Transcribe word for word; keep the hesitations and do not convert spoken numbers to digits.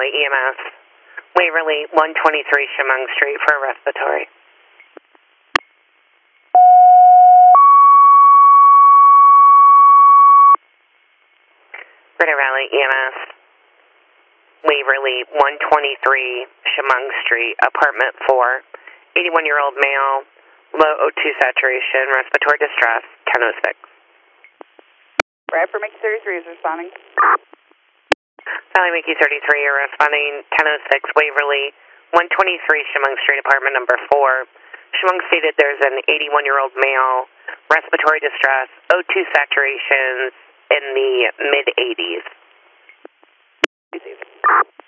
Valley E M S. Waverly, one twenty-three Chemung Street for respiratory. Ritter Valley E M S. Waverly, one twenty-three Chemung Street, apartment four. eighty-one-year-old male, low O two saturation, respiratory distress, ten oh six. Bradford Mickey thirty-three is responding. Valley Mickey thirty-three, you're responding, ten oh six Waverly, one twenty-three Chemung Street, apartment number four. Chemung stated there's an eighty-one-year-old male, respiratory distress, O two saturations in the mid eighties.